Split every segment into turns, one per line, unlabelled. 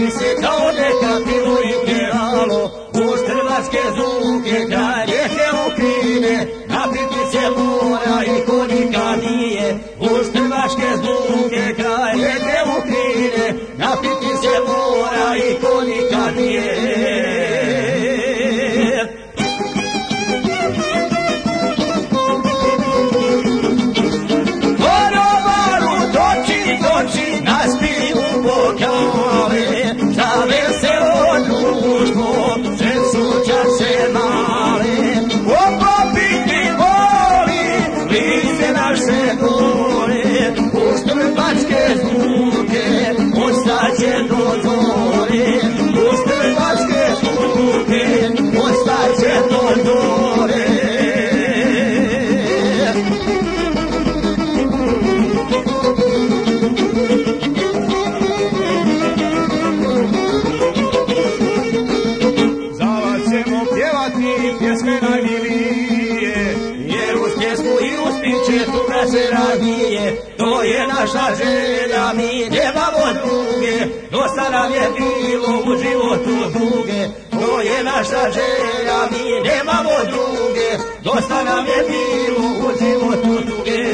se kao neka pivo i keralo, uz hrvatske zvuke kraj rijeke Lukrine, napiti se mora i ko nikad nije, uz hrvatske zvuke kraj rijeke Lukrine, napiti se mora i ko nikad nije. To je naša želja, mi nemamo druge, dosta nam je bilo u životu duge. To je naša želja, mi nemamo druge, dosta nam je bilo u životu duge.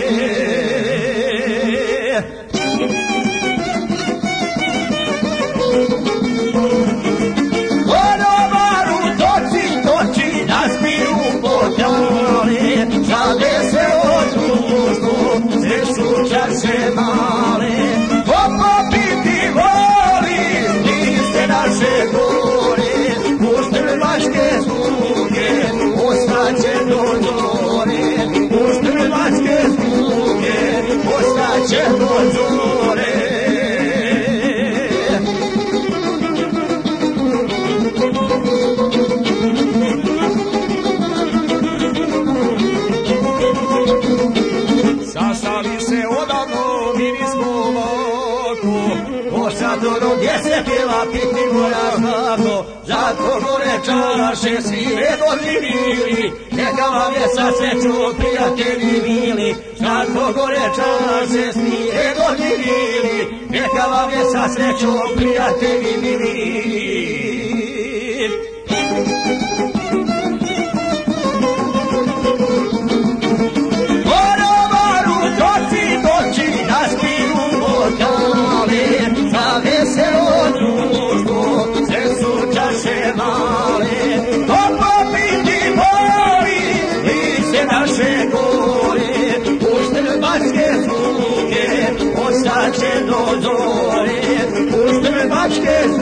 Konobaru toči, toči, nas piju bokale, žale se od društvo, sve su čaše male. Ko popiti voli, liste naše gore, uz hrvatske zvuke, ostaće do zore. Uz hrvatske zvuke, ostaće do zore. Sastali se odavno, mi nismo ovako, posadoro gdje se pjeva piti mora zlato, zato gore čaše svi redovni mili, neka vam je sa srećom prijatelji mili, zato gore čaše svi redovni mili, neka vam je sa srećom prijatelji mili. Ostaće do zore, uz hrvatske